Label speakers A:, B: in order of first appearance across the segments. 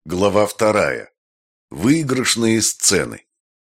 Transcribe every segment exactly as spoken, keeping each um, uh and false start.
A: Глава вторая. Выигрышные сцены.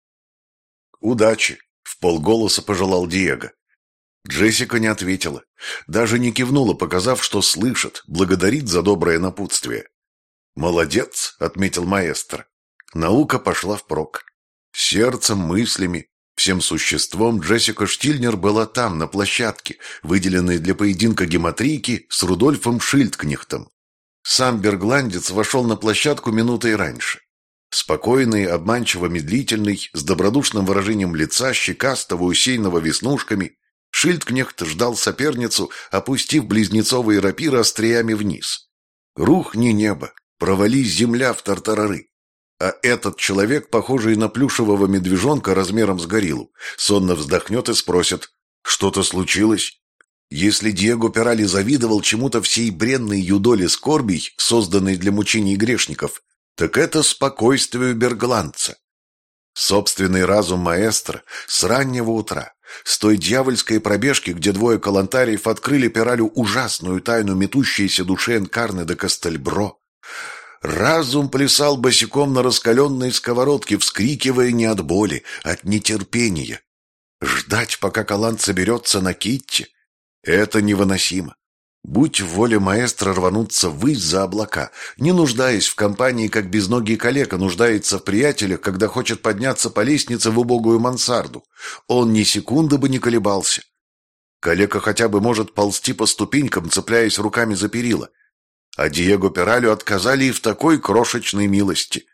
A: «Удачи!» — вполголоса пожелал Диего. Джессика не ответила, даже не кивнула, показав, что слышит, благодарит за доброе напутствие. «Молодец!» — отметил маэстро. Наука пошла впрок. Сердцем, мыслями, всем существом Джессика Штильнер была там, на площадке, выделенной для поединка гематрийки с Рудольфом Шильдкнехтом. Сам бергландец вошел на площадку минутой раньше. Спокойный, обманчиво медлительный, с добродушным выражением лица, щекастого, усеянного веснушками, Шильдкнехт ждал соперницу, опустив близнецовые рапиры остриями вниз. Рухни небо, провались земля в тартарары. А этот человек, похожий на плюшевого медвежонка размером с гориллу, сонно вздохнет и спросит: «Что-то случилось?» Если Диего Пирали завидовал чему-то всей бренной юдоле скорбей, созданной для мучений грешников, так это спокойствию бергландца. Собственный разум маэстро с раннего утра, с той дьявольской пробежки, где двое калантариев открыли Пиралю ужасную тайну метущейся души Энкарны де Кастельбро, разум плясал босиком на раскаленной сковородке, вскрикивая не от боли, от нетерпения. Ждать, пока Калант соберется на Китте, это невыносимо. Будь в воле маэстро рвануться ввысь за облака, не нуждаясь в компании, как безногий калека нуждается в приятелях, когда хочет подняться по лестнице в убогую мансарду. Он ни секунды бы не колебался. Калека хотя бы может ползти по ступенькам, цепляясь руками за перила. А Диего Пиралю отказали и в такой крошечной милости.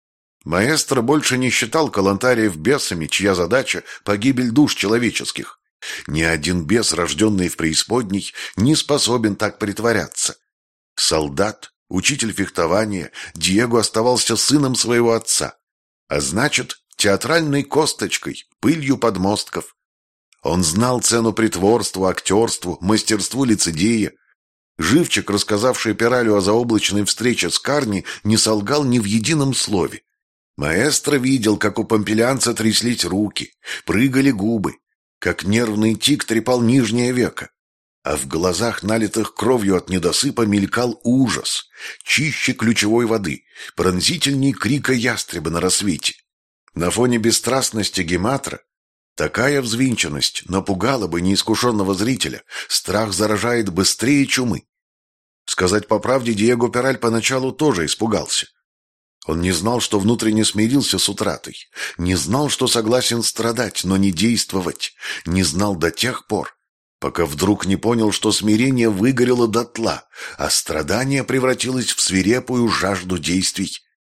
A: Маэстро больше не считал калантариев бесами, чья задача — погибель душ человеческих. Ни один бес, рожденный в преисподней, не способен так притворяться. Солдат, учитель фехтования, Диего оставался сыном своего отца, а значит, театральной косточкой, пылью подмостков. Он знал цену притворству, актерству, мастерству лицедея. Живчик, рассказавший Пиралю о заоблачной встрече с Карни, не солгал ни в едином слове. Маэстро видел, как у помпелианца тряслись руки, прыгали губы, как нервный тик трепал нижнее веко, а в глазах, налитых кровью от недосыпа, мелькал ужас, чище ключевой воды, пронзительней крика ястреба на рассвете. На фоне бесстрастности Гематра такая взвинченность напугала бы неискушенного зрителя, страх заражает быстрее чумы. Сказать по правде, Диего Пираль поначалу тоже испугался. Он не знал, что внутренне смирился с утратой, не знал, что согласен страдать, но не действовать, не знал до тех пор, пока вдруг не понял, что смирение выгорело дотла, а страдание превратилось в свирепую жажду действий.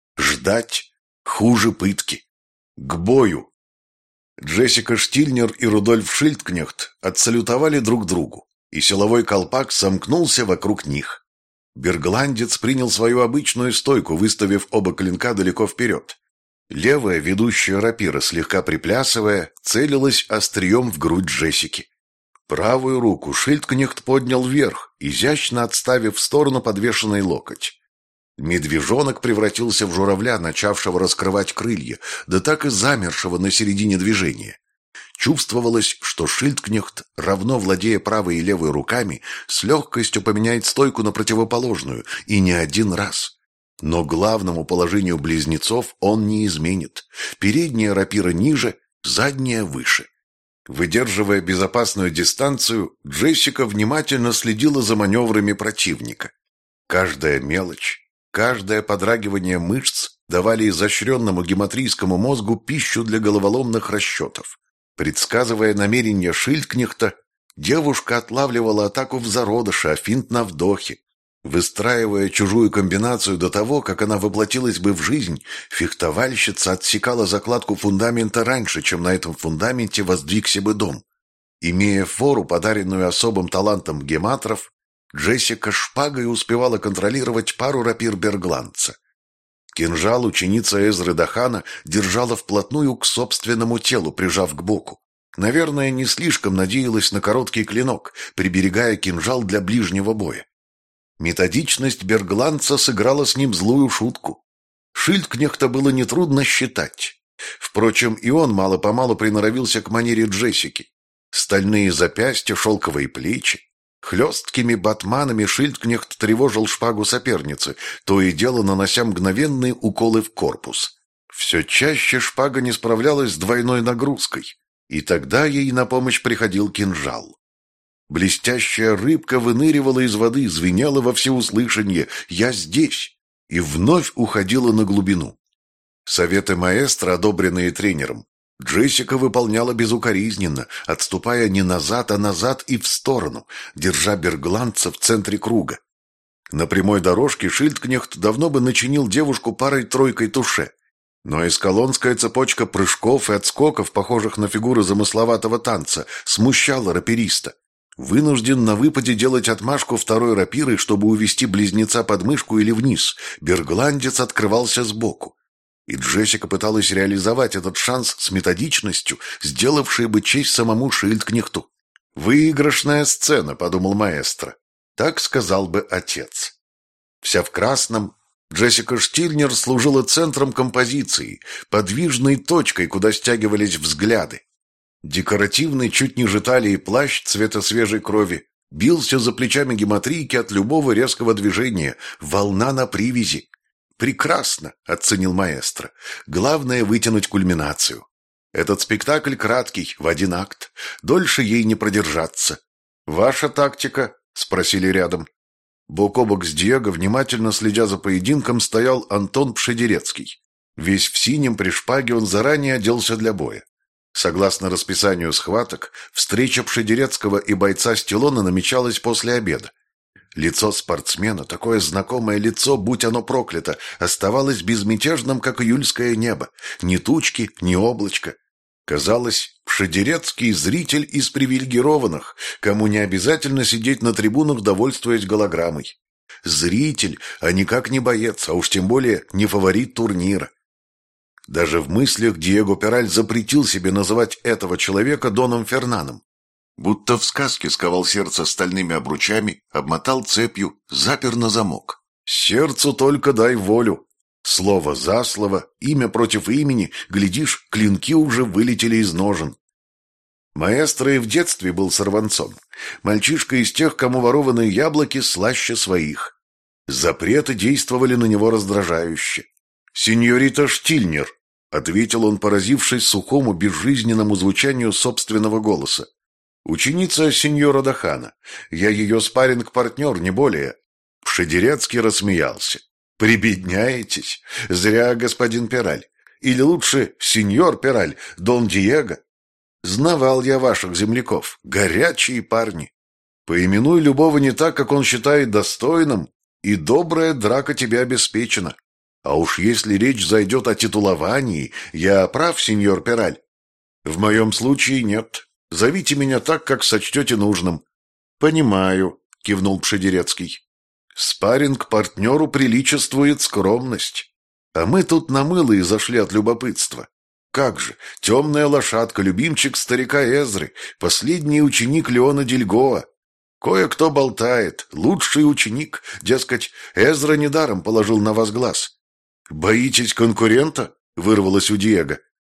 A: Ждать хуже пытки. К бою! Джессика Штильнер и Рудольф Шильдкнехт отсалютовали друг другу, и силовой колпак сомкнулся вокруг них. Бергландец принял свою обычную стойку, выставив оба клинка далеко вперед. Левая, ведущая рапира, слегка приплясывая, целилась острием в грудь Джессики. Правую руку Шильдкнехт поднял вверх, изящно отставив в сторону подвешенный локоть. Медвежонок превратился в журавля, начавшего раскрывать крылья, да так и замершего на середине движения. Чувствовалось, что Шильдкнехт, равно владея правой и левой руками, с легкостью поменяет стойку на противоположную, и не один раз. Но главному положению близнецов он не изменит. Передняя рапира ниже, задняя выше. Выдерживая безопасную дистанцию, Джессика внимательно следила за маневрами противника. Каждая мелочь, каждое подрагивание мышц давали изощренному гематрийскому мозгу пищу для головоломных расчетов. Предсказывая намерения Шильдкнехта, девушка отлавливала атаку в зародыше, а финт на вдохе. Выстраивая чужую комбинацию до того, как она воплотилась бы в жизнь, фехтовальщица отсекала закладку фундамента раньше, чем на этом фундаменте воздвигся бы дом. Имея фору, подаренную особым талантом гематров, Джессика шпагой успевала контролировать пару рапир бергландца. Кинжал ученица Эзры Дахана держала вплотную к собственному телу, прижав к боку. Наверное, не слишком надеялась на короткий клинок, приберегая кинжал для ближнего боя. Методичность бергландца сыграла с ним злую шутку. Шильдкнехта было нетрудно считать. Впрочем, и он мало-помалу приноровился к манере Джессики. Стальные запястья, шелковые плечи. Хлесткими батманами Шильдкнехт тревожил шпагу соперницы, то и дело нанося мгновенные уколы в корпус. Все чаще шпага не справлялась с двойной нагрузкой, и тогда ей на помощь приходил кинжал. Блестящая рыбка выныривала из воды, звенела во всеуслышание «Я здесь!» и вновь уходила на глубину. Советы маэстро, одобренные тренером, Джессика выполняла безукоризненно, отступая не назад, а назад и в сторону, держа бергландца в центре круга. На прямой дорожке Шильдкнехт давно бы начинил девушку парой-тройкой туше, но эскалонская цепочка прыжков и отскоков, похожих на фигуры замысловатого танца, смущала рапериста. Вынужден на выпаде делать отмашку второй рапирой, чтобы увести близнеца под мышку или вниз, бергландец открывался сбоку. И Джессика пыталась реализовать этот шанс с методичностью, сделавшей бы честь самому Шильдкнехту. «Выигрышная сцена», — подумал маэстро. Так сказал бы отец. Вся в красном, Джессика Штильнер служила центром композиции, подвижной точкой, куда стягивались взгляды. Декоративный, чуть ниже талии плащ цвета свежей крови бился за плечами гематрийки от любого резкого движения, волна на привязи. «Прекрасно», — оценил маэстро. «Главное — вытянуть кульминацию. Этот спектакль краткий, в один акт. Дольше ей не продержаться». «Ваша тактика?» — спросили рядом. Бок о бок с Диего, внимательно следя за поединком, стоял Антон Пшедерецкий. Весь в синем при шпаге он заранее оделся для боя. Согласно расписанию схваток, встреча Пшедерецкого и бойца Стиллона намечалась после обеда. Лицо спортсмена, такое знакомое лицо, будь оно проклято, оставалось безмятежным, как июльское небо. Ни тучки, ни облачка. Казалось, Пшедерецкий зритель из привилегированных, кому не обязательно сидеть на трибунах, довольствуясь голограммой. Зритель, а никак не боец, а уж тем более не фаворит турнира. Даже в мыслях Диего Пераль запретил себе называть этого человека Доном Фернаном. Будто в сказке сковал сердце стальными обручами, обмотал цепью, запер на замок. Сердцу только дай волю. Слово за слово, имя против имени, глядишь, клинки уже вылетели из ножен. Маэстро и в детстве был сорванцом. Мальчишка из тех, кому ворованные яблоки слаще своих. Запреты действовали на него раздражающе. «Синьорита Штильнер», — ответил он, поразившись сухому, безжизненному звучанию собственного голоса. «Ученица сеньора Дахана. Я ее спарринг-партнер, не более». Пшедерецкий рассмеялся. «Прибедняетесь? Зря, господин Пераль. Или лучше, сеньор Пераль, Дон Диего. Знавал я ваших земляков. Горячие парни. Поименуй любого не так, как он считает достойным, и добрая драка тебе обеспечена. А уж если речь зайдет о титуловании, я прав, сеньор Пераль? В моем случае нет. Зовите меня так, как сочтете нужным». «Понимаю», — кивнул Пшедерецкий. «Спарринг-партнеру приличествует скромность. А мы тут на мыло и зашли от любопытства. Как же, темная лошадка, любимчик старика Эзры, последний ученик Леона Дильгоа. Кое-кто болтает, лучший ученик, дескать, Эзра недаром положил на вас глаз». «Боитесь конкурента?» — вырвалось у Диего.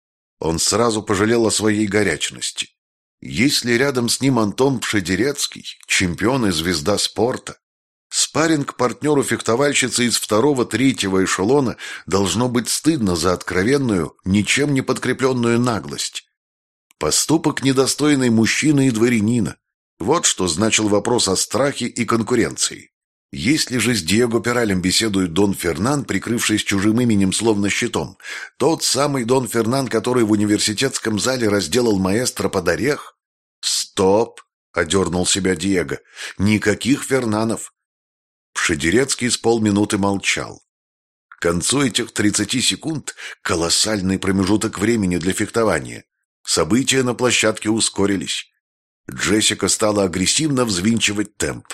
A: Он сразу пожалел о своей горячности. Если рядом с ним Антон Пшедерецкий, чемпион и звезда спорта, спарринг-партнеру фехтовальщицы из второго-третьего эшелона должно быть стыдно за откровенную, ничем не подкрепленную наглость. Поступок, недостойный мужчины и дворянина. Вот что значил вопрос о страхе и конкуренции. Если же с Диего Пералем беседует Дон Фернан, прикрывшись чужим именем словно щитом, тот самый Дон Фернан, который в университетском зале разделал маэстро под орех? «Стоп!» — одернул себя Диего. «Никаких Фернанов!» Пшедерецкий с полминуты молчал. К концу этих тридцати секунд колоссальный промежуток времени для фехтования. События на площадке ускорились. Джессика стала агрессивно взвинчивать темп.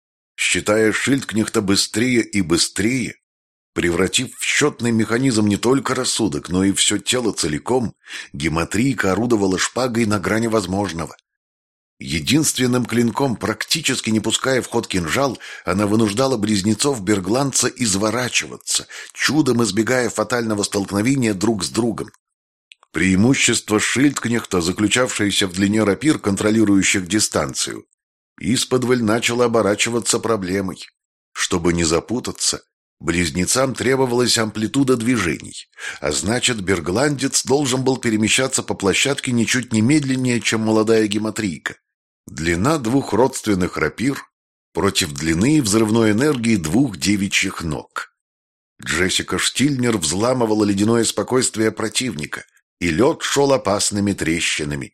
A: Считая Шильдкнехта быстрее и быстрее, превратив в счетный механизм не только рассудок, но и все тело целиком, гематрийка орудовала шпагой на грани возможного. Единственным клинком, практически не пуская в ход кинжал, она вынуждала близнецов бергландца изворачиваться, чудом избегая фатального столкновения друг с другом. Преимущество Шильдкнехта, заключавшееся в длине рапир, контролирующих дистанцию, исподволь начало оборачиваться проблемой. Чтобы не запутаться, близнецам требовалась амплитуда движений, а значит, бергландец должен был перемещаться по площадке ничуть не медленнее, чем молодая гематрийка. Длина двух родственных рапир против длины и взрывной энергии двух девичьих ног. Джессика Штильнер взламывала ледяное спокойствие противника, и лед шел опасными трещинами.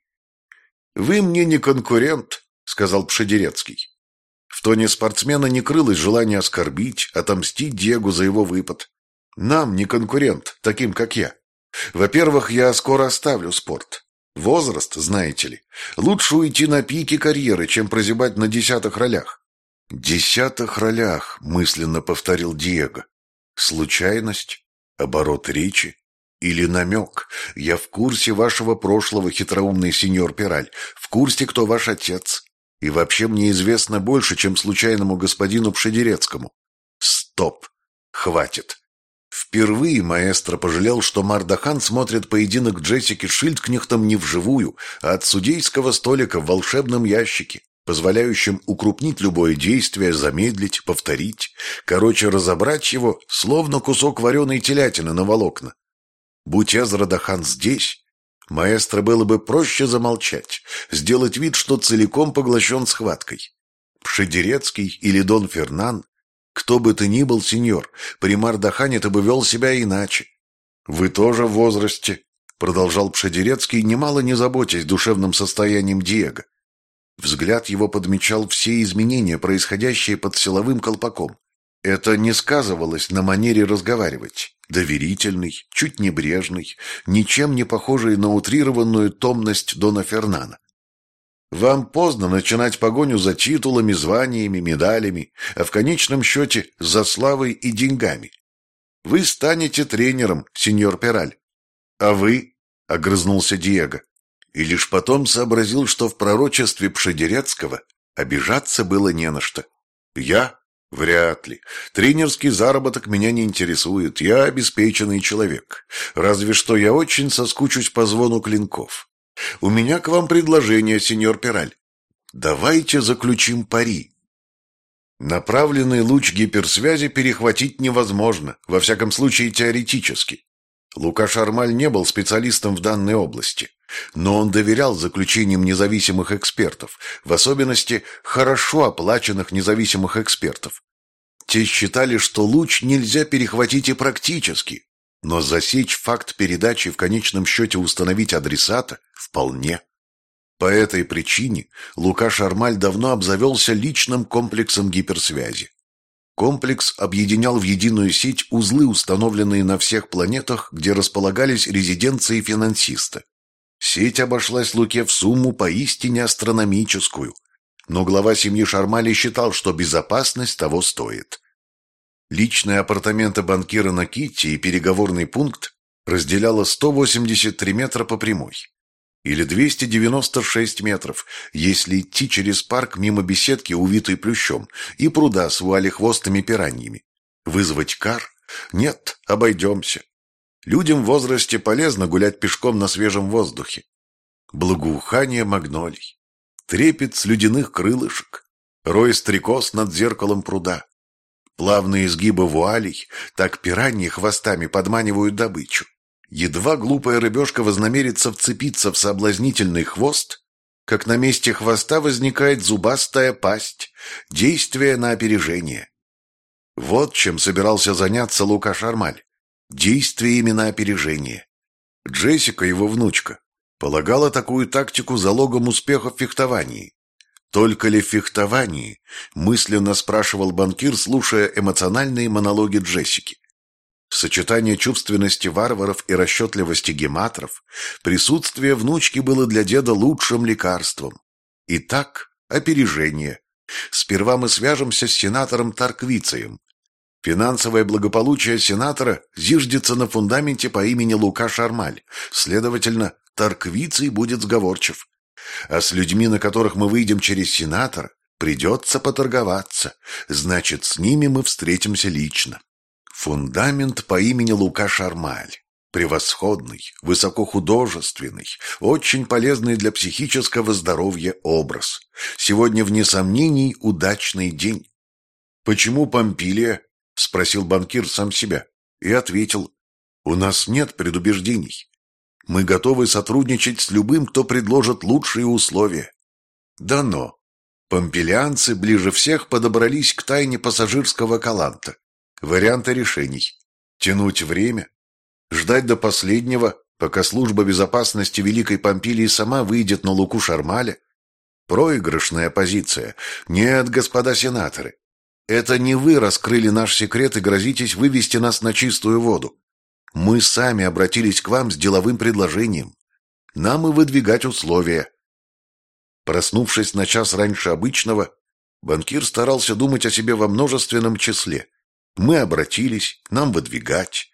A: «Вы мне не конкурент», — сказал Пшедерецкий. В тоне спортсмена не крылось желание оскорбить, отомстить Диего за его выпад. «Нам не конкурент, таким как я. Во-первых, я скоро оставлю спорт. Возраст, знаете ли. Лучше уйти на пике карьеры, чем прозябать на десятых ролях». «Десятых ролях», — мысленно повторил Диего. «Случайность? Оборот речи? Или намек? Я в курсе вашего прошлого, хитроумный сеньор Пираль, в курсе, кто ваш отец. И вообще мне известно больше, чем случайному господину Пшедерецкому». Стоп! Хватит! Впервые маэстро пожалел, что Мардахан смотрит поединок Джессики Шильдкнехтом не вживую, а от судейского столика в волшебном ящике, позволяющем укрупнить любое действие, замедлить, повторить, короче, разобрать его, словно кусок вареной телятины на волокна. Будь Эзра Дахан здесь, маэстро было бы проще замолчать, сделать вид, что целиком поглощен схваткой. Пшедерецкий или Дон Фернан, кто бы ты ни был, сеньор, при Мардахане-то бы вел себя иначе. «Вы тоже в возрасте», — продолжал Пшедерецкий, немало не заботясь душевным состоянием Диего. Взгляд его подмечал все изменения, происходящие под силовым колпаком. Это не сказывалось на манере разговаривать. Доверительный, чуть небрежный, ничем не похожий на утрированную томность Дона Фернана. Вам поздно начинать погоню за титулами, званиями, медалями, а в конечном счете за славой и деньгами. Вы станете тренером, сеньор Пираль. А вы? — огрызнулся Диего. И лишь потом сообразил, что в пророчестве Пшедерецкого обижаться было не на что. Я? Вряд ли. Тренерский заработок меня не интересует. Я обеспеченный человек. Разве что я очень соскучусь по звону клинков. У меня к вам предложение, сеньор Пираль. Давайте заключим пари. Направленный луч гиперсвязи перехватить невозможно, во всяком случае теоретически. Лука Шармаль не был специалистом в данной области, но он доверял заключениям независимых экспертов, в особенности хорошо оплаченных независимых экспертов. Те считали, что луч нельзя перехватить и практически, но засечь факт передачи, в конечном счете установить адресата, вполне. По этой причине Лука Шармаль давно обзавелся личным комплексом гиперсвязи. Комплекс объединял в единую сеть узлы, установленные на всех планетах, где располагались резиденции финансиста. Сеть обошлась Луке в сумму поистине астрономическую, но глава семьи Шармали считал, что безопасность того стоит. Личные апартаменты банкира на Китти и переговорный пункт разделяло сто восемьдесят три метра по прямой, или двести девяносто шесть метров, если идти через парк мимо беседки, увитой плющом, и пруда с вуалехвостыми пираньями. Вызвать кар? Нет, обойдемся. Людям в возрасте полезно гулять пешком на свежем воздухе. Благоухание магнолий, трепет слюдяных крылышек, рой стрекоз над зеркалом пруда. Плавные изгибы вуалей, так пираньи хвостами подманивают добычу. Едва глупая рыбешка вознамерится вцепиться в соблазнительный хвост, как на месте хвоста возникает зубастая пасть, действие на опережение. Вот чем собирался заняться Лука Шармаль. Действиями на опережение. Джессика, его внучка, полагала такую тактику залогом успеха в фехтовании. Только ли в фехтовании, мысленно спрашивал банкир, слушая эмоциональные монологи Джессики. Сочетание чувственности варваров и расчетливости гематров, присутствие внучки было для деда лучшим лекарством. Итак, опережение. Сперва мы свяжемся с сенатором Тарквицием. Финансовое благополучие сенатора зиждется на фундаменте по имени Лука Шармаль, следовательно, Тарквиций будет сговорчив. А с людьми, на которых мы выйдем через сенатора, придется поторговаться, значит, с ними мы встретимся лично. Фундамент по имени Лука Шармаль. Превосходный, высокохудожественный, очень полезный для психического здоровья образ. Сегодня, вне сомнений, удачный день. «Почему Помпилия?» — спросил банкир сам себя. И ответил: «У нас нет предубеждений. Мы готовы сотрудничать с любым, кто предложит лучшие условия». Дано. Помпилианцы ближе всех подобрались к тайне пассажирского каланта. Варианты решений: тянуть время, ждать до последнего, пока служба безопасности Великой Помпилии сама выйдет на Луку Шармаля. Проигрышная позиция. Нет, господа сенаторы, это не вы раскрыли наш секрет и грозитесь вывести нас на чистую воду. Мы сами обратились к вам с деловым предложением. Нам и выдвигать условия. Проснувшись на час раньше обычного, банкир старался думать о себе во множественном числе. Мы обратились, нам выдвигать.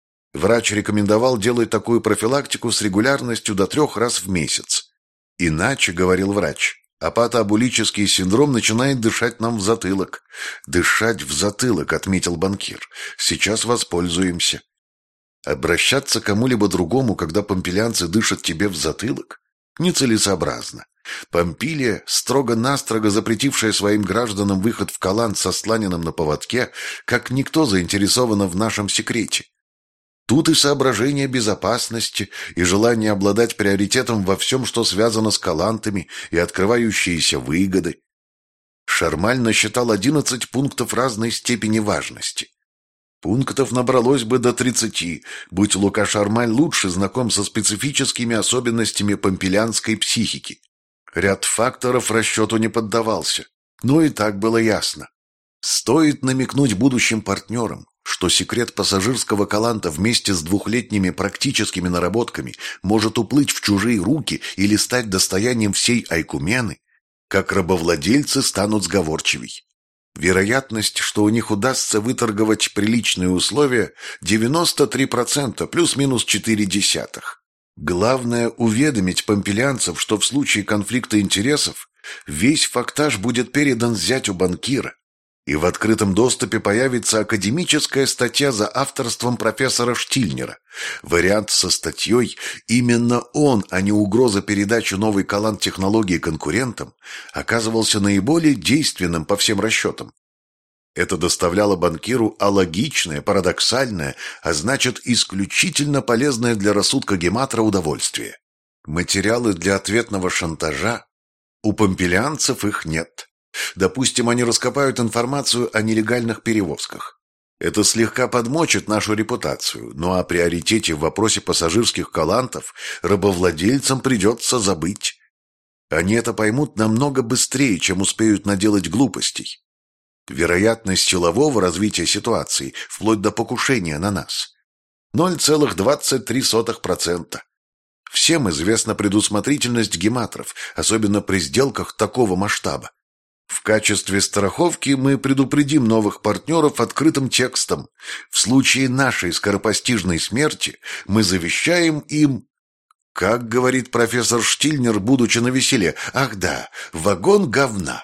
A: Врач рекомендовал делать такую профилактику с регулярностью до трех раз в месяц. Иначе, говорил врач, апатоабулический синдром начинает дышать нам в затылок. «Дышать в затылок», — отметил банкир. «Сейчас воспользуемся». Обращаться к кому-либо другому, когда помпилианцы дышат тебе в затылок, нецелесообразно. Помпилия, строго-настрого запретившая своим гражданам выход в Калант со Сланином на поводке, как никто заинтересована в нашем секрете. Тут и соображения безопасности, и желание обладать приоритетом во всем, что связано с калантами, и открывающиеся выгоды. Шармаль насчитал одиннадцать пунктов разной степени важности. Пунктов набралось бы до тридцати, будь Лука Шармаль лучше знаком со специфическими особенностями помпилианской психики. Ряд факторов расчету не поддавался, но и так было ясно. Стоит намекнуть будущим партнерам, что секрет пассажирского каланта вместе с двухлетними практическими наработками может уплыть в чужие руки или стать достоянием всей Айкумены, как рабовладельцы станут сговорчивей. Вероятность, что у них удастся выторговать приличные условия, девяносто три процента, плюс-минус четыре десятых. Главное уведомить помпилианцев, что в случае конфликта интересов весь фактаж будет передан зятю банкира, и в открытом доступе появится академическая статья за авторством профессора Штильнера. Вариант со статьей «Именно он, а не угроза передачи новой калант-технологии конкурентам» оказывался наиболее действенным по всем расчетам. Это доставляло банкиру алогичное, парадоксальное, а значит исключительно полезное для рассудка Гематра удовольствие. Материалы для ответного шантажа. У помпилианцев их нет. Допустим, они раскопают информацию о нелегальных перевозках. Это слегка подмочит нашу репутацию, но о приоритете в вопросе пассажирских калантов рабовладельцам придется забыть. Они это поймут намного быстрее, чем успеют наделать глупостей. Вероятность силового развития ситуации, вплоть до покушения на нас, ноль целых двадцать три сотых процента. Всем известна предусмотрительность гематров, особенно при сделках такого масштаба. В качестве страховки мы предупредим новых партнеров открытым текстом. В случае нашей скоропостижной смерти мы завещаем им, как говорит профессор Штильнер, будучи навеселе, ах да, вагон говна.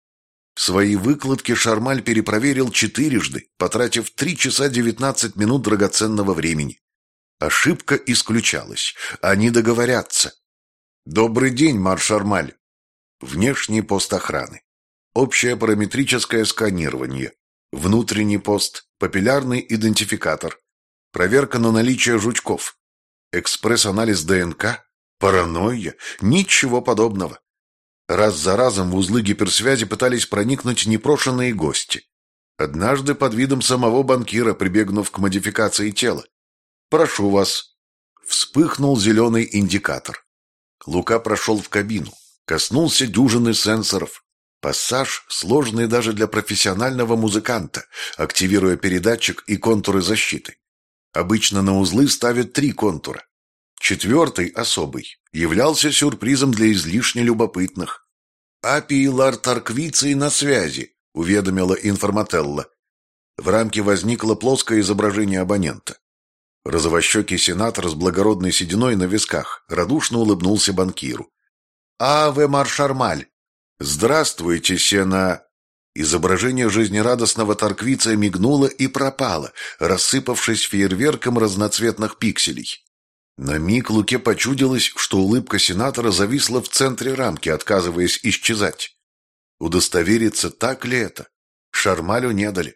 A: Свои выкладки Шармаль перепроверил четырежды, потратив три часа девятнадцать минут драгоценного времени. Ошибка исключалась. Они договорятся. «Добрый день, Мар Шармаль». Внешний пост охраны. Общее параметрическое сканирование. Внутренний пост. Папиллярный идентификатор. Проверка на наличие жучков. Экспресс-анализ ДНК. Паранойя. Ничего подобного. Раз за разом в узлы гиперсвязи пытались проникнуть непрошенные гости. Однажды под видом самого банкира, прибегнув к модификации тела. «Прошу вас». Вспыхнул зеленый индикатор. Лука прошел в кабину. Коснулся дюжины сенсоров. Пассаж, сложный даже для профессионального музыканта, активируя передатчик и контуры защиты. Обычно на узлы ставят три контура. Четвертый, особый, являлся сюрпризом для излишне любопытных. «Апи Лар-Тарквиций на связи», — уведомила информателла. В рамке возникло плоское изображение абонента. Розовощекий сенатор с благородной сединой на висках радушно улыбнулся банкиру. «Аве, Мар Шармаль!» «Здравствуйте, сена...» Изображение жизнерадостного Торквиция мигнуло и пропало, рассыпавшись фейерверком разноцветных пикселей. На миг Луке почудилось, что улыбка сенатора зависла в центре рамки, отказываясь исчезать. Удостовериться, так ли это? Шармалю не дали.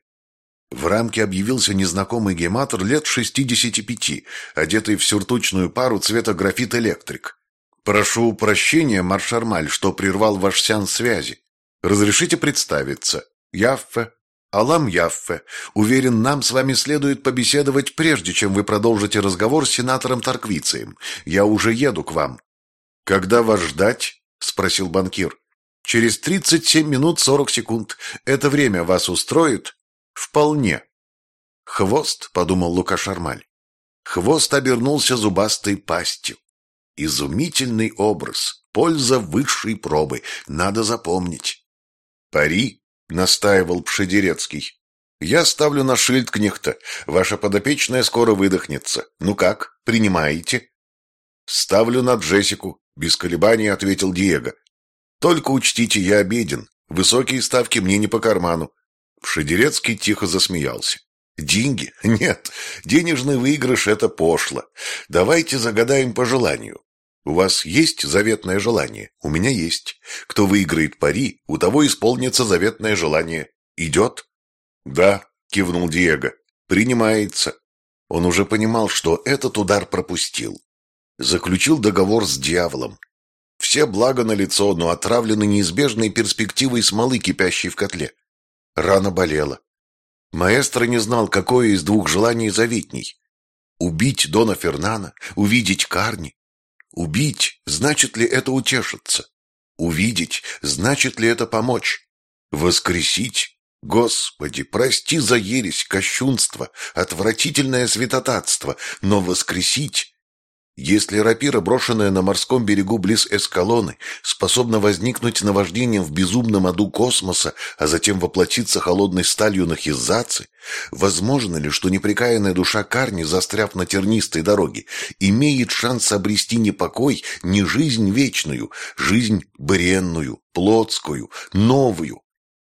A: В рамке объявился незнакомый гематор лет шестидесяти пяти, одетый в сюртучную пару цвета графит-электрик. «Прошу прощения, маршармаль, что прервал ваш сеанс связи. Разрешите представиться. Яффе, Алам Яффе. Уверен, нам с вами следует побеседовать, прежде чем вы продолжите разговор с сенатором Торквицием. Я уже еду к вам». «Когда вас ждать?» — спросил банкир. «Через тридцать семь минут сорок секунд. Это время вас устроит?» «Вполне». «Хвост», — подумал Лука Шармаль. Хвост обернулся зубастой пастью. Изумительный образ, польза высшей пробы, надо запомнить. «Пари», — настаивал Пшедерецкий. «Я ставлю на Шильдкнехта. Ваша подопечная скоро выдохнется. Ну как, принимаете?» «Ставлю на Джессику», — без колебаний ответил Диего. «Только учтите, я обеден. Высокие ставки мне не по карману». Пшедерецкий тихо засмеялся. «Деньги? Нет, денежный выигрыш — это пошло. Давайте загадаем по желанию. У вас есть заветное желание? У меня есть. Кто выиграет пари, у того исполнится заветное желание. Идет?» «Да», — кивнул Диего. «Принимается». Он уже понимал, что этот удар пропустил. Заключил договор с дьяволом. Все блага налицо, но отравлены неизбежной перспективой смолы, кипящей в котле. Рана болела. Маэстро не знал, какое из двух желаний заветней. Убить Дона Фернана, увидеть Карни. Убить, значит ли это утешиться? Увидеть, значит ли это помочь? Воскресить? Господи, прости за ересь, кощунство, отвратительное святотатство, но воскресить? Если рапира, брошенная на морском берегу близ Эскалоны, способна возникнуть наваждением в безумном аду космоса, а затем воплотиться холодной сталью на Хизаце, возможно ли, что непрекаянная душа Карни, застряв на тернистой дороге, имеет шанс обрести не покой, не жизнь вечную, жизнь бренную, плотскую, новую?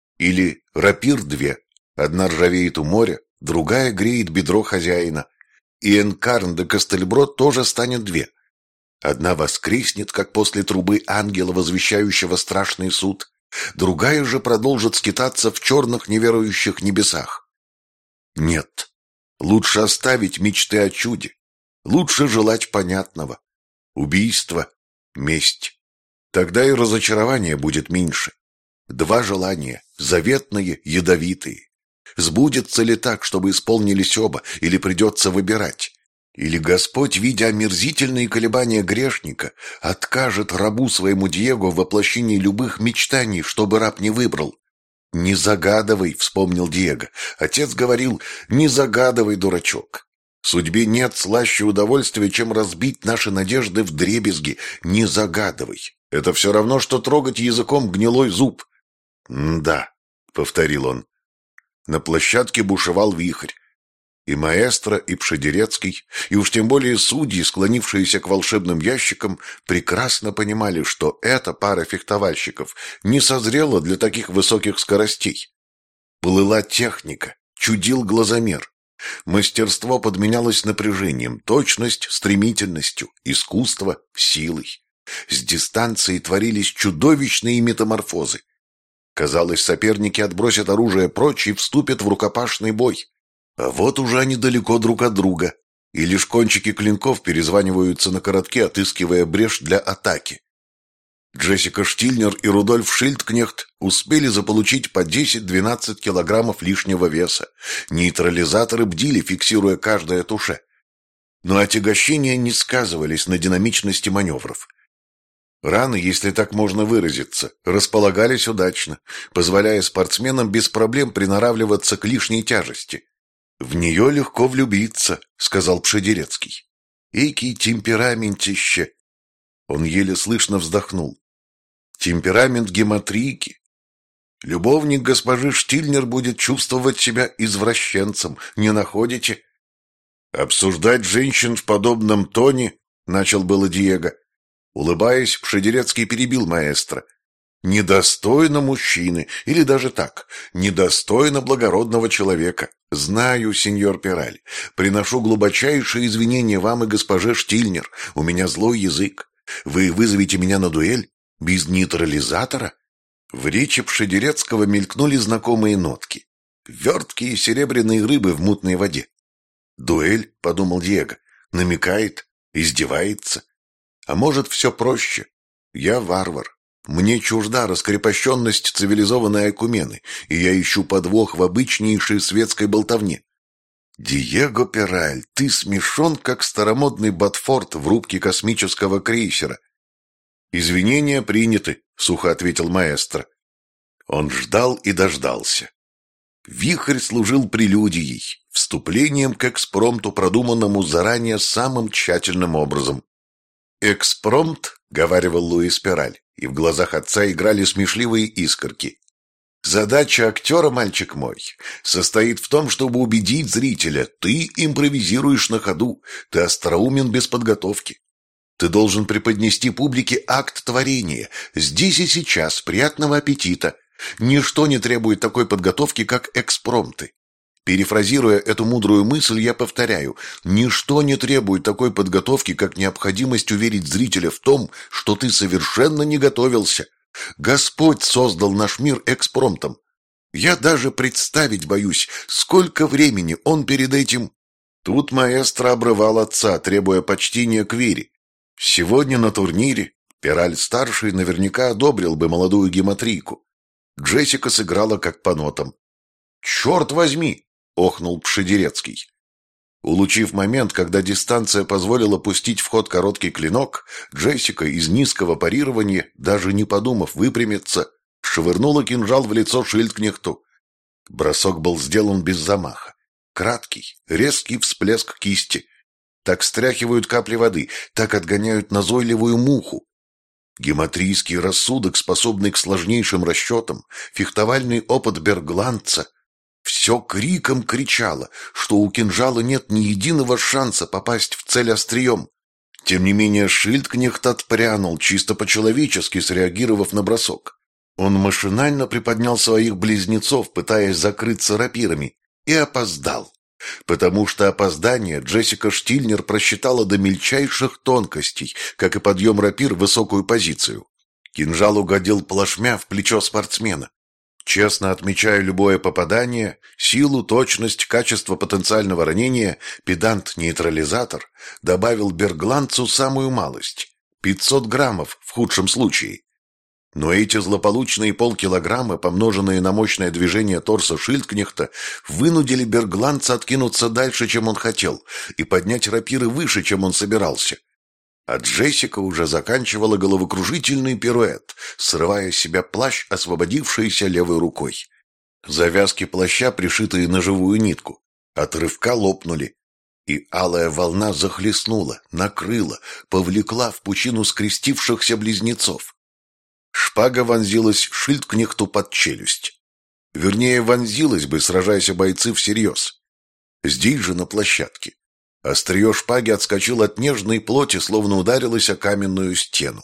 A: Или рапир две, одна ржавеет у моря, другая греет бедро хозяина, и Энкарн де Кастельброд тоже станет две. Одна воскреснет, как после трубы ангела, возвещающего страшный суд, другая же продолжит скитаться в черных неверующих небесах. Нет, лучше оставить мечты о чуде, лучше желать понятного. Убийство, месть. Тогда и разочарование будет меньше. Два желания, заветные, ядовитые. Сбудется ли так, чтобы исполнились оба, или придется выбирать? Или Господь, видя омерзительные колебания грешника, откажет рабу своему Диего в воплощении любых мечтаний, чтобы раб не выбрал? «Не загадывай», — вспомнил Диего. Отец говорил: «Не загадывай, дурачок. Судьбе нет слаще удовольствия, чем разбить наши надежды вдребезги. Не загадывай. Это все равно, что трогать языком гнилой зуб». «Да», — повторил он. На площадке бушевал вихрь. И маэстро, и Пшедерецкий, и уж тем более судьи, склонившиеся к волшебным ящикам, прекрасно понимали, что эта пара фехтовальщиков не созрела для таких высоких скоростей. Плыла техника, чудил глазомер. Мастерство подменялось напряжением, точность — стремительностью, искусство — силой. С дистанции творились чудовищные метаморфозы. Казалось, соперники отбросят оружие прочь и вступят в рукопашный бой. А вот уже они далеко друг от друга, и лишь кончики клинков перезваниваются на коротке, отыскивая брешь для атаки. Джессика Штильнер и Рудольф Шильдкнехт успели заполучить по десять-двенадцать килограммов лишнего веса. Нейтрализаторы бдили, фиксируя каждое туше. Но отягощения не сказывались на динамичности маневров. Раны, если так можно выразиться, располагались удачно, позволяя спортсменам без проблем приноравливаться к лишней тяжести. «В нее легко влюбиться», — сказал Пшедерецкий. «Экий темпераментище!» Он еле слышно вздохнул. «Темперамент гематрийки. Любовник госпожи Штильнер будет чувствовать себя извращенцем, не находите?» «Обсуждать женщин в подобном тоне», — начал было Диего. Улыбаясь, Пшедерецкий перебил маэстро. Недостойно мужчины, или даже так, недостойно благородного человека. Знаю, сеньор Пираль, приношу глубочайшие извинения вам и госпоже Штильнер. У меня злой язык. Вы вызовете меня на дуэль? Без нейтрализатора?» В речи Пшедерецкого мелькнули знакомые нотки. Верткие серебряные рыбы в мутной воде. «Дуэль», — подумал Диего, — намекает, издевается. А может, все проще. Я варвар. Мне чужда раскрепощенность цивилизованной Айкумены, и я ищу подвох в обычнейшей светской болтовне. Диего Пираль, ты смешон, как старомодный Батфорд в рубке космического крейсера. «Извинения приняты», — сухо ответил маэстро. Он ждал и дождался. Вихрь служил прелюдией, вступлением к экспромту, продуманному заранее самым тщательным образом. «Экспромт», — говаривал Луис Пираль, и в глазах отца играли смешливые искорки. «Задача актера, мальчик мой, состоит в том, чтобы убедить зрителя, ты импровизируешь на ходу, ты остроумен без подготовки. Ты должен преподнести публике акт творения, здесь и сейчас, приятного аппетита. Ничто не требует такой подготовки, как экспромты. Перефразируя эту мудрую мысль, я повторяю, ничто не требует такой подготовки, как необходимость уверить зрителя в том, что ты совершенно не готовился. Господь создал наш мир экспромтом. Я даже представить боюсь, сколько времени он перед этим...» Тут маэстро обрывал отца, требуя почтения к вере. Сегодня на турнире Пираль-старший наверняка одобрил бы молодую гематрийку. Джессика сыграла как по нотам. «Черт возьми!» — охнул Пшедерецкий. Улучив момент, когда дистанция позволила пустить в ход короткий клинок, Джессика из низкого парирования, даже не подумав выпрямиться, швырнула кинжал в лицо Шильдкнехту. Бросок был сделан без замаха. Краткий, резкий всплеск кисти. Так стряхивают капли воды, так отгоняют назойливую муху. Гематрийский рассудок, способный к сложнейшим расчетам, фехтовальный опыт бергландца — все криком кричало, что у кинжала нет ни единого шанса попасть в цель острием. Тем не менее Шильдкнехт отпрянул, чисто по-человечески среагировав на бросок. Он машинально приподнял своих близнецов, пытаясь закрыться рапирами, и опоздал. Потому что опоздание Джессика Штильнер просчитала до мельчайших тонкостей, как и подъем рапир в высокую позицию. Кинжал угодил плашмя в плечо спортсмена. Честно отмечая любое попадание, силу, точность, качество потенциального ранения, педант-нейтрализатор добавил бергландцу самую малость – пятьсот граммов в худшем случае. Но эти злополучные полкилограмма, помноженные на мощное движение торса Шильдкнехта, вынудили бергландца откинуться дальше, чем он хотел, и поднять рапиры выше, чем он собирался. А Джессика уже заканчивала головокружительный пируэт, срывая с себя плащ, освободившийся левой рукой. Завязки плаща, пришитые на живую нитку, от рывка лопнули, и алая волна захлестнула, накрыла, повлекла в пучину скрестившихся близнецов. Шпага вонзилась Шильдкнехту под челюсть. Вернее, вонзилась бы, сражаясь бойцы всерьез. Здесь же, на площадке, острие шпаги отскочило от нежной плоти, словно ударилось о каменную стену.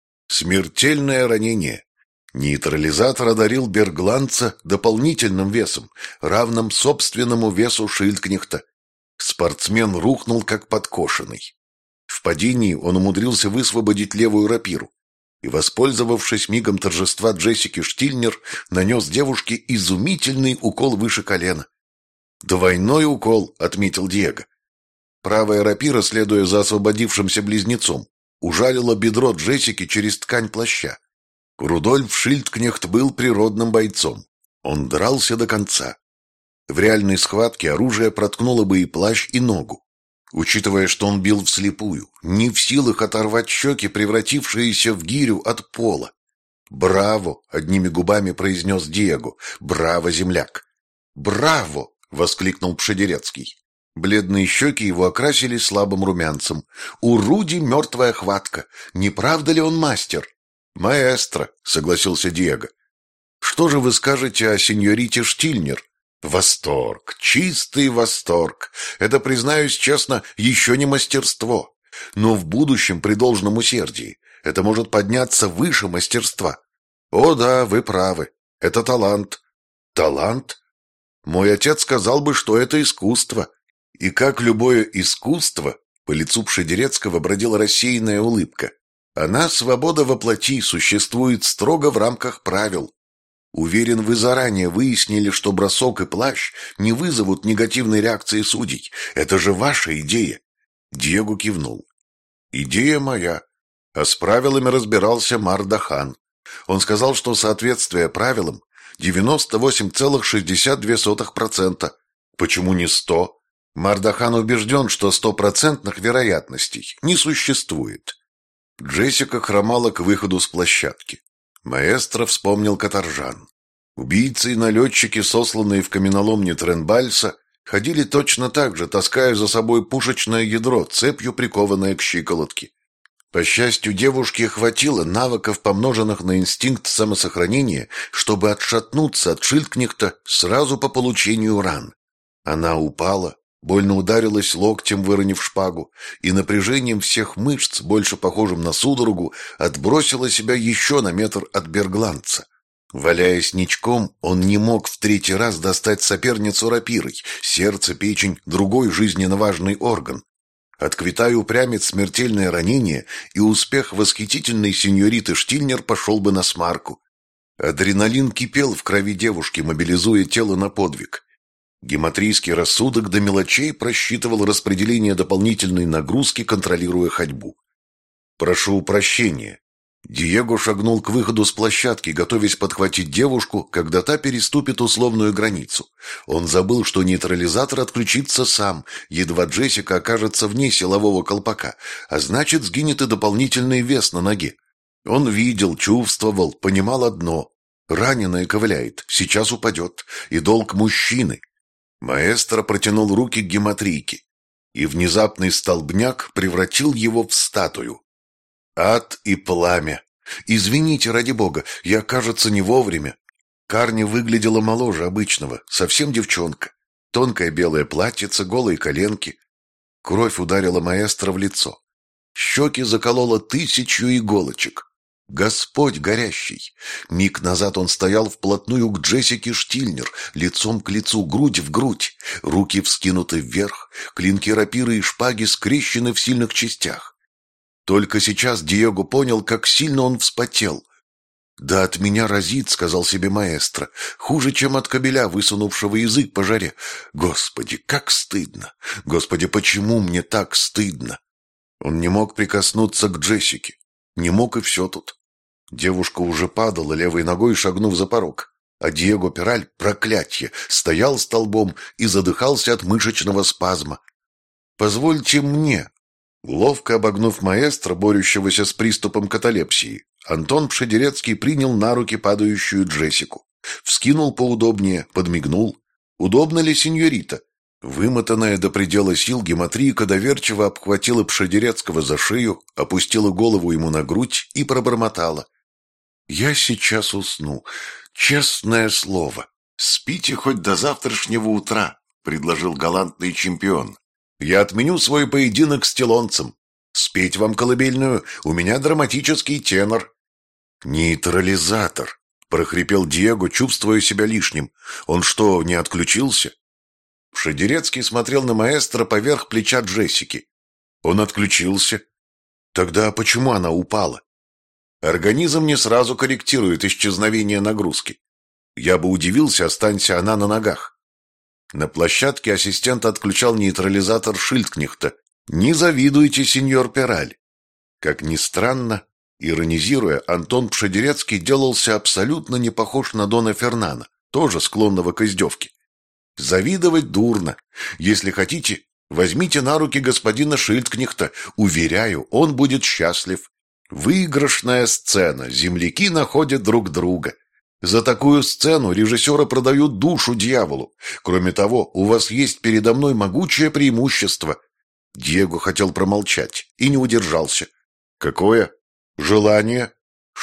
A: Смертельное ранение. Нейтрализатор одарил бергландца дополнительным весом, равным собственному весу Шильдкнехта. Спортсмен рухнул, как подкошенный. В падении он умудрился высвободить левую рапиру и, воспользовавшись мигом торжества Джессики Штильнер, нанес девушке изумительный укол выше колена. «Двойной укол», — отметил Диего. Правая рапира, следуя за освободившимся близнецом, ужалила бедро Джессики через ткань плаща. Рудольф Шильдкнехт был природным бойцом. Он дрался до конца. В реальной схватке оружие проткнуло бы и плащ, и ногу. Учитывая, что он бил вслепую, не в силах оторвать щеки, превратившиеся в гирю от пола. «Браво!» — одними губами произнес Диего. «Браво, земляк!» «Браво!» — воскликнул Пшедерецкий. Бледные щеки его окрасили слабым румянцем. «У Руди мертвая хватка. Не правда ли он мастер?» «Маэстро», — согласился Диего. «Что же вы скажете о сеньорите Штильнер?» «Восторг, чистый восторг. Это, признаюсь честно, еще не мастерство. Но в будущем, при должном усердии, это может подняться выше мастерства. О да, вы правы. Это талант. Талант? Мой отец сказал бы, что это искусство. И как любое искусство, по лицу Пшедерецкого бродила рассеянная улыбка. Она, свобода воплоти, существует строго в рамках правил. Уверен, вы заранее выяснили, что бросок и плащ не вызовут негативной реакции судей. Это же ваша идея. Диего кивнул. Идея моя. А с правилами разбирался Мардахан. Он сказал, что соответствие правилам девяносто восемь целых шестьдесят две сотых процента. Почему не сто? Мардахан убежден, что стопроцентных вероятностей не существует. Джессика хромала к выходу с площадки. Маэстро вспомнил каторжан. Убийцы и налетчики, сосланные в каменоломне Тренбальса, ходили точно так же, таская за собой пушечное ядро, цепью прикованное к щиколотке. По счастью, девушке хватило навыков, помноженных на инстинкт самосохранения, чтобы отшатнуться от Шильдкнехта сразу по получению ран. Она упала, больно ударилась локтем, выронив шпагу, и напряжением всех мышц, больше похожим на судорогу, отбросила себя еще на метр от бергландца. Валяясь ничком, он не мог в третий раз достать соперницу рапирой, сердце, печень, другой жизненно важный орган. Отквитай упрямец смертельное ранение, и успех восхитительной сеньориты Штильнер пошел бы на смарку. Адреналин кипел в крови девушки, мобилизуя тело на подвиг. Гематрийский рассудок до мелочей просчитывал распределение дополнительной нагрузки, контролируя ходьбу. «Прошу прощения». Диего шагнул к выходу с площадки, готовясь подхватить девушку, когда та переступит условную границу. Он забыл, что нейтрализатор отключится сам, едва Джессика окажется вне силового колпака, а значит, сгинет и дополнительный вес на ноге. Он видел, чувствовал, понимал одно. Раненая ковыляет, сейчас упадет, и долг мужчины. Маэстро протянул руки к гематрийке, и внезапный столбняк превратил его в статую. Ад и пламя. Извините, ради бога, я, кажется, не вовремя. Карни выглядела моложе обычного, совсем девчонка. Тонкое белое платьице, голые коленки. Кровь ударила маэстро в лицо. Щеки заколола тысячу иголочек. Господь горящий. Миг назад он стоял вплотную к Джессике Штильнер, лицом к лицу, грудь в грудь. Руки вскинуты вверх, клинки рапиры и шпаги скрещены в сильных частях. Только сейчас Диего понял, как сильно он вспотел. «Да от меня разит», — сказал себе маэстро, — «хуже, чем от кобеля, высунувшего язык по жаре. Господи, как стыдно! Господи, почему мне так стыдно?» Он не мог прикоснуться к Джессике. Не мог, и все тут. Девушка уже падала, левой ногой шагнув за порог. А Диего Пираль, проклятье, стоял столбом и задыхался от мышечного спазма. «Позвольте мне». Ловко обогнув маэстро, борющегося с приступом каталепсии, Антон Пшедерецкий принял на руки падающую Джессику. Вскинул поудобнее, подмигнул. «Удобно ли, сеньорита?» Вымотанная до предела сил, гематрийка доверчиво обхватила Пшедерецкого за шею, опустила голову ему на грудь и пробормотала. «Я сейчас усну. Честное слово. Спите хоть до завтрашнего утра», — предложил галантный чемпион. «Я отменю свой поединок с телонцем. Спеть вам колыбельную, у меня драматический тенор». «Нейтрализатор», — прохрипел Диего, чувствуя себя лишним. «Он что, не отключился?» Пшедерецкий смотрел на маэстро поверх плеча Джессики. «Он отключился. Тогда почему она упала?» «Организм не сразу корректирует исчезновение нагрузки. Я бы удивился, останься она на ногах». На площадке ассистент отключал нейтрализатор Шильдкнехта. «Не завидуйте, сеньор Пираль». Как ни странно, иронизируя, Антон Пшедерецкий делался абсолютно не похож на Дона Фернана, тоже склонного к издевке. Завидовать дурно. Если хотите, возьмите на руки господина Шильдкнехта. Уверяю, он будет счастлив. Выигрышная сцена. Земляки находят друг друга. За такую сцену режиссеры продают душу дьяволу. Кроме того, у вас есть передо мной могучее преимущество. Диего хотел промолчать и не удержался. Какое? Желание?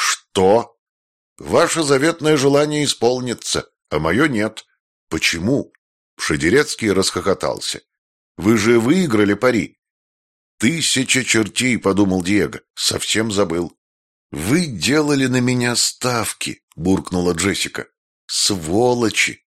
A: Что? Ваше заветное желание исполнится, а мое нет. Почему? Пшедерецкий расхохотался. Вы же выиграли пари. Тысяча чертей, подумал Диего, совсем забыл. «Вы делали на меня ставки», — буркнула Джессика. «Сволочи!»